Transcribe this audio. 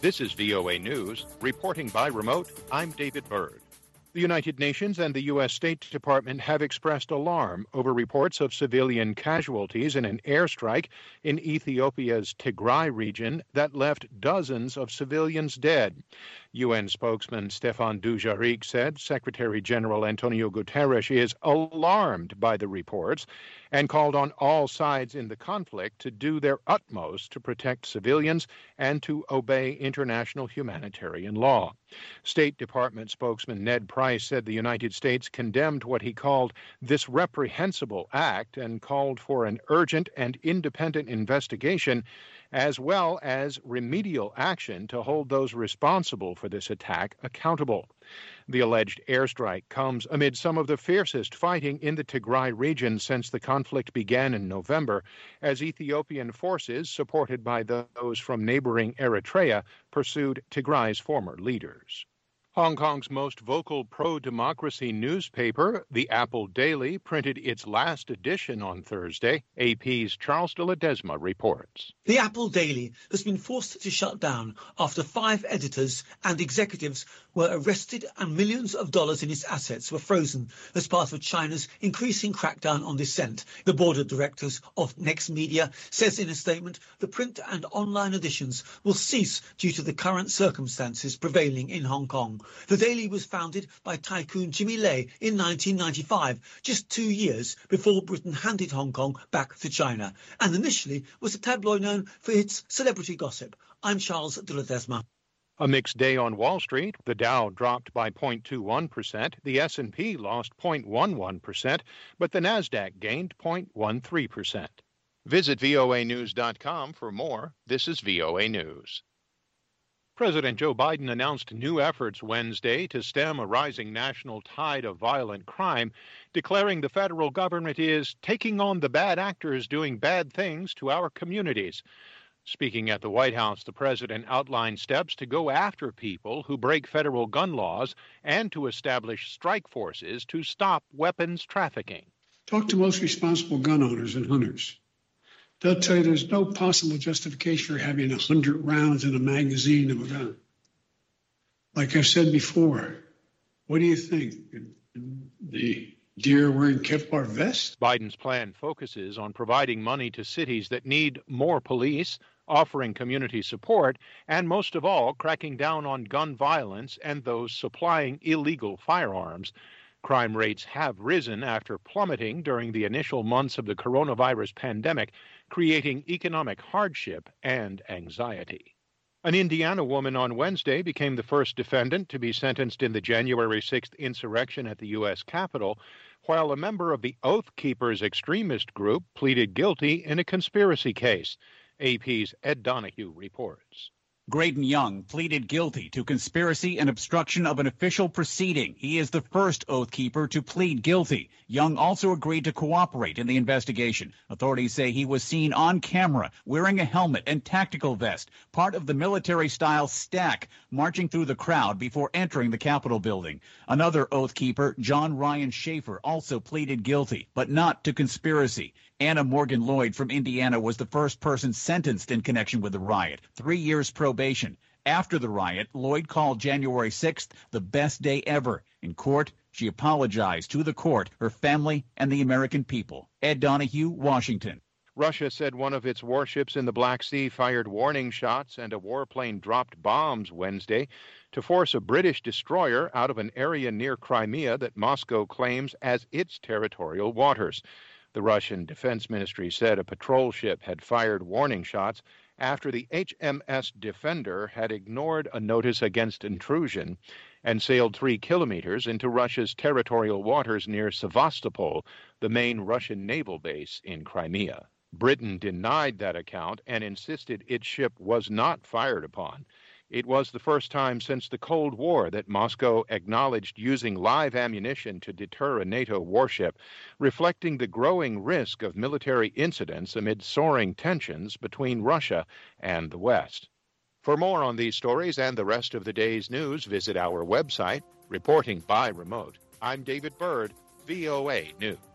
This is VOA News. Reporting by remote, I'm David Byrd. The United Nations and the U.S. State Department have expressed alarm over reports of civilian casualties in an airstrike in Ethiopia's Tigray region that left dozens of civilians dead. UN spokesman Stefan Dujarric said Secretary General Antonio Guterres is alarmed by the reports and called on all sides in the conflict to do their utmost to protect civilians and to obey international humanitarian law. State Department spokesman Ned Price said the United States condemned what he called this reprehensible act and called for an urgent and independent investigation as well as remedial action to hold those responsible for this attack accountable. The alleged airstrike comes amid some of the fiercest fighting in the Tigray region since the conflict began in November, as Ethiopian forces, supported by those from neighboring Eritrea, pursued Tigray's former leaders. Hong Kong's most vocal pro-democracy newspaper, the Apple Daily, printed its last edition on Thursday. AP's Charles de Ledesma reports. The Apple Daily has been forced to shut down after 5 editors and executives were arrested and millions of dollars in its assets were frozen as part of China's increasing crackdown on dissent. The board of directors of Next Media says in a statement the print and online editions will cease due to the current circumstances prevailing in Hong Kong. The Daily was founded by tycoon Jimmy Lai in 1995, just 2 years before Britain handed Hong Kong back to China, and initially was a tabloid known for its celebrity gossip. I'm Charles de Ledesma. A mixed day on Wall Street. The Dow dropped by 0.21%, the S&P lost 0.11%, but the Nasdaq gained 0.13%. Visit voanews.com for more. This is VOA News. President Joe Biden announced new efforts Wednesday to stem a rising national tide of violent crime, declaring the federal government is taking on the bad actors doing bad things to our communities. Speaking at the White House, the president outlined steps to go after people who break federal gun laws and to establish strike forces to stop weapons trafficking. Talk to most responsible gun owners and hunters. They'll tell you there's no possible justification for having 100 rounds in a magazine of a gun. Like I've said before, what do you think? The deer wearing Kevlar vests? Biden's plan focuses on providing money to cities that need more police, offering community support, and most of all, cracking down on gun violence and those supplying illegal firearms. Crime rates have risen after plummeting during the initial months of the coronavirus pandemic, creating economic hardship and anxiety. An Indiana woman on Wednesday became the first defendant to be sentenced in the January 6th insurrection at the U.S. Capitol, while a member of the Oath Keepers extremist group pleaded guilty in a conspiracy case. AP's Ed Donahue reports. Graydon Young pleaded guilty to conspiracy and obstruction of an official proceeding. He is the first Oath Keeper to plead guilty. Young also agreed to cooperate in the investigation. Authorities say he was seen on camera wearing a helmet and tactical vest, part of the military-style stack, marching through the crowd before entering the Capitol building. Another Oath Keeper, John Ryan Schaefer, also pleaded guilty, but not to conspiracy. Anna Morgan Lloyd from Indiana was the first person sentenced in connection with the riot. 3 years probation. After the riot, Lloyd called January 6th the best day ever. In court, she apologized to the court, her family, and the American people. Ed Donahue, Washington. Russia said one of its warships in the Black Sea fired warning shots and a warplane dropped bombs Wednesday to force a British destroyer out of an area near Crimea that Moscow claims as its territorial waters. The Russian Defense Ministry said a patrol ship had fired warning shots after the HMS Defender had ignored a notice against intrusion and sailed 3 kilometers into Russia's territorial waters near Sevastopol, the main Russian naval base in Crimea. Britain denied that account and insisted its ship was not fired upon. It was the first time since the Cold War that Moscow acknowledged using live ammunition to deter a NATO warship, reflecting the growing risk of military incidents amid soaring tensions between Russia and the West. For more on these stories and the rest of the day's news, visit our website. Reporting by remote, I'm David Byrd, VOA News.